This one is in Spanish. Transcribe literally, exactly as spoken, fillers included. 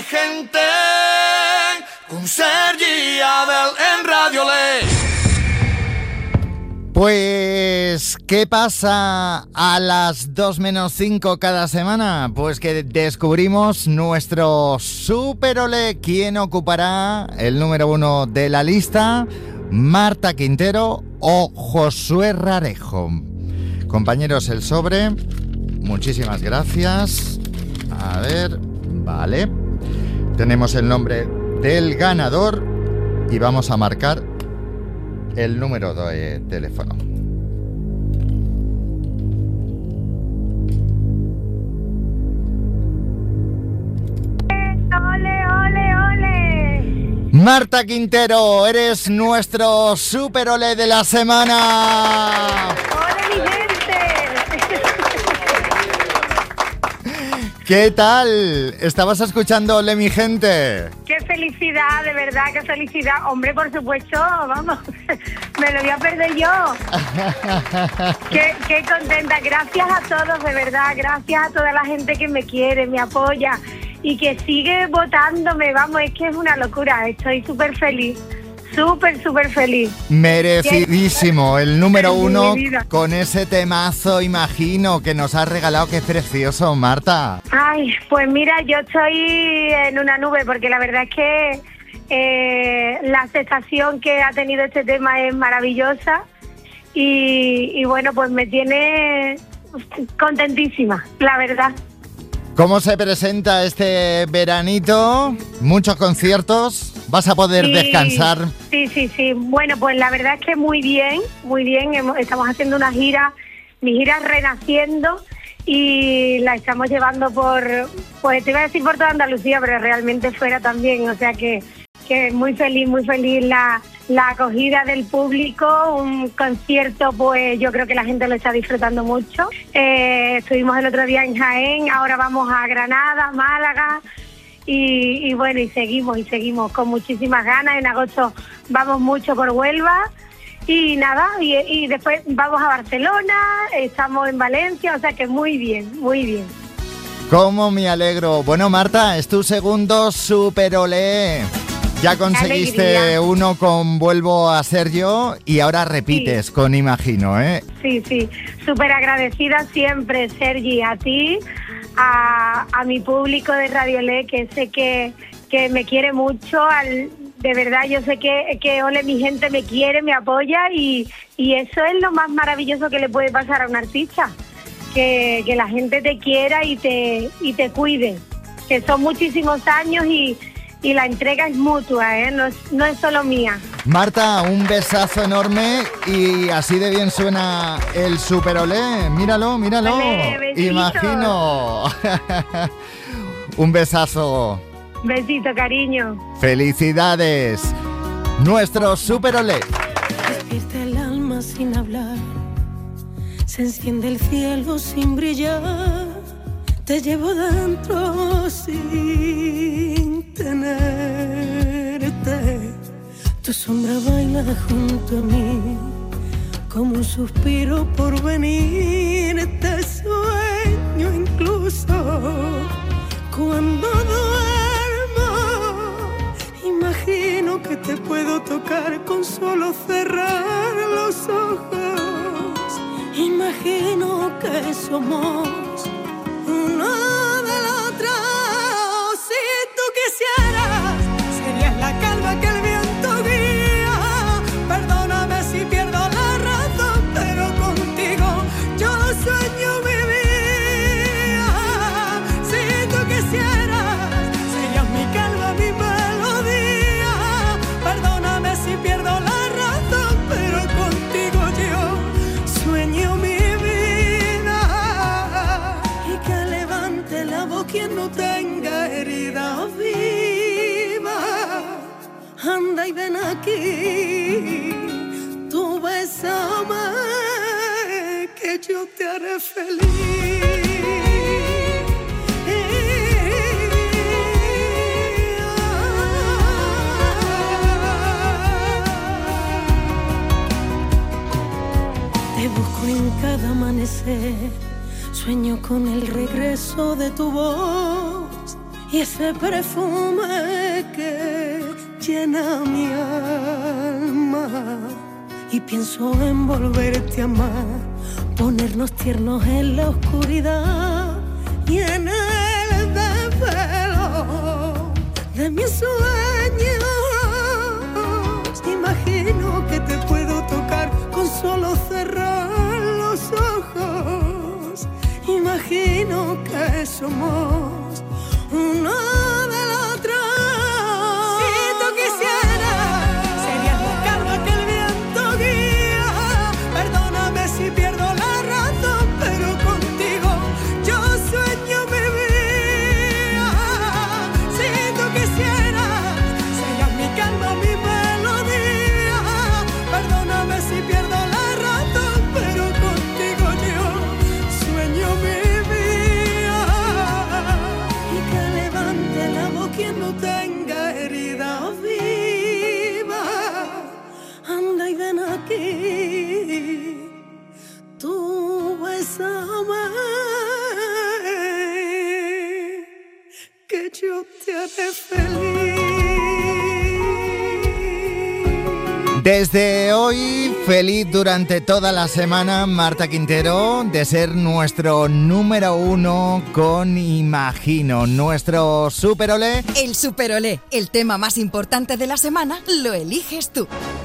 gente, con Sergi Abel en Radio Ley. Pues, ¿qué pasa a las dos menos cinco cada semana? Pues que descubrimos nuestro Super Olé. ¿Quién ocupará el número uno de la lista? ¿Marta Quintero o Josué Rarejo? Compañeros, el sobre. Muchísimas gracias. A ver, vale. Tenemos el nombre del ganador y vamos a marcar el número de teléfono. ¡Ole, ole, ole! Marta Quintero, eres nuestro Super Olé de la semana. ¡Ole, mi gente! ¿Qué tal? ¿Estabas escuchando Ole, mi gente? ¡Qué felicidad, de verdad, qué felicidad! Hombre, por supuesto, vamos, me lo voy a perder yo. qué, ¡Qué contenta! Gracias a todos, de verdad, gracias a toda la gente que me quiere, me apoya y que sigue votándome, vamos, es que es una locura, estoy súper feliz. Súper, súper feliz. Merecidísimo, el número uno con ese temazo, imagino, que nos has regalado. Qué precioso, Marta. Ay, pues mira, yo estoy en una nube porque la verdad es que eh, la aceptación que ha tenido este tema es maravillosa y, y bueno, pues me tiene contentísima, la verdad. ¿Cómo se presenta este veranito? ¿Muchos conciertos? ¿Vas a poder sí, descansar? Sí, sí, sí. Bueno, pues la verdad es que muy bien, muy bien. Hemos, estamos haciendo una gira, mi gira Renaciendo, y la estamos llevando por, pues te iba a decir por toda Andalucía, pero realmente fuera también. O sea que, que muy feliz, muy feliz la, la acogida del público. Un concierto, pues yo creo que la gente lo está disfrutando mucho. Eh, estuvimos el otro día en Jaén, ahora vamos a Granada, Málaga. Y, y bueno, y seguimos, y seguimos con muchísimas ganas. En agosto vamos mucho por Huelva y nada, y, y después vamos a Barcelona, estamos en Valencia, o sea que muy bien, muy bien. ¿Cómo me alegro? Bueno, Marta, es tu segundo Super Olé. Ya conseguiste uno con Vuelvo a Ser Yo y ahora repites sí. con Imagino, ¿eh? Sí, sí, súper agradecida siempre, Sergi, a ti, A, a mi público de Radio Lé, que sé que, que me quiere mucho, al, de verdad yo sé que, que Ole, mi gente me quiere, me apoya y, y eso es lo más maravilloso que le puede pasar a un artista, que, que la gente te quiera y te, y te cuide, que son muchísimos años y, y la entrega es mutua, ¿eh? no, es, no es solo mía. Marta, un besazo enorme y así de bien suena el Super Olé. Míralo, míralo. Olé, Imagino. Un besazo. Besito, cariño. Felicidades. Nuestro Super Olé. Despierta el alma sin hablar. Se enciende el cielo sin brillar. Te llevo dentro sin tenerte. Tu sombra baila junto a mí, como un suspiro por venir. Te sueño incluso cuando duermo. Imagino que te puedo tocar con solo cerrar los ojos. Imagino que somos uno del otro. Si tú quisieras, serías la calma que el viento guía. Perdóname si pierdo la razón, pero contigo yo sueño mi vida. Si tú quisieras, serías mi calma, mi melodía. Perdóname si pierdo la razón, pero contigo yo sueño mi vida. Y que levante la voz quien no tenga herida viva. Anda y ven aquí, tú bésame, que yo te haré feliz. Te busco en cada amanecer, sueño con el regreso de tu voz. y ese perfume que llena mi alma. Y pienso en volverte a amar, ponernos tiernos en la oscuridad y en el desvelo de mis sueños. Imagino que te puedo tocar con solo cerrar los ojos. Imagino que somos uno del otro. Si tú quisieras, serías la calma que el viento guía. Perdóname si pierdo la razón, pero contigo yo sueño mi vida. Si tú quisieras, serías mi calma, mi melodía. Perdóname si pierdo la razón, pero contigo yo sueño mi vida. Y que levante la voz quien no tenga herida viva. Anda y ven aquí, tú bésame, que yo te haré feliz. Desde hoy, feliz durante toda la semana, Marta Quintero, de ser nuestro número uno con Imagino, nuestro Super Olé. El Super Olé, el tema más importante de la semana, lo eliges tú.